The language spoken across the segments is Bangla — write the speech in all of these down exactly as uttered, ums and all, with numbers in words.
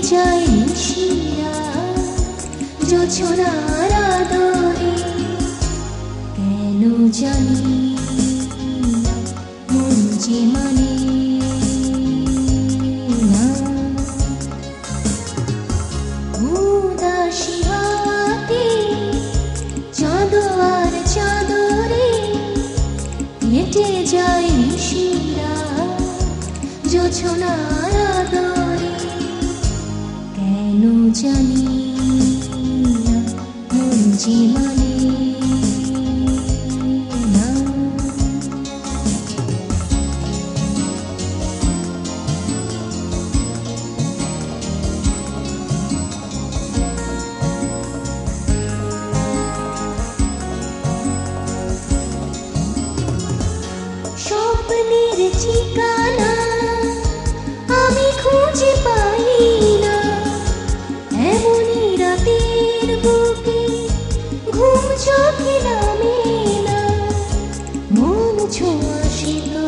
যায় নিশিরা জোছনার আদরে কেন জানি না মন যে মানে না উদাসী হাতে চাঁদ আর চাদরে হেঁটে যায় নিশিরা জোছনার আদরে কেন জানি না মন যে মানে না স্বপ্নের ঠিকানা আমি খুঁজে পাই না এমনই রাতের বুকে ঘুম চোখে নামে না মন ছোঁয়া শিখা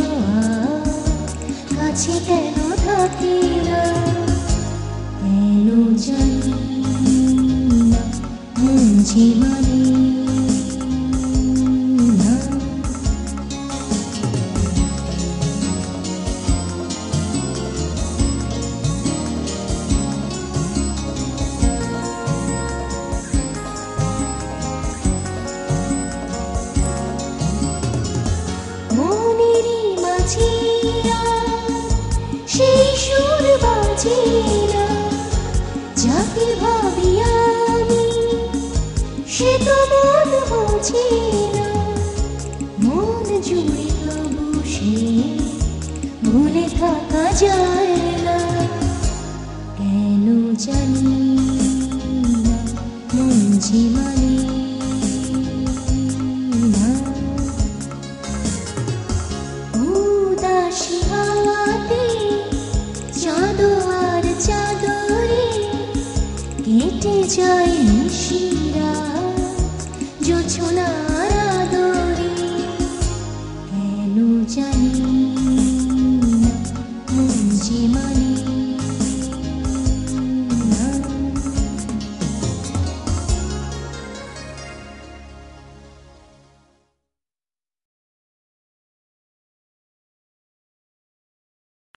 কাছে কেন থাকে না কেন জানি না মন যে মানে না সেই সুর বাজে না যাকে ভাবি আমি সে তো মন বোঝে না মন জুড়ে তবু সে ভুলে থাকা যায় না কেন জানি না মন যে মানে না উদাসী হাওয়াতে চাঁদ আর চাদরে কেটে যায় নিশিরা জোছনার আদরে কেন জানি না মন যে মানে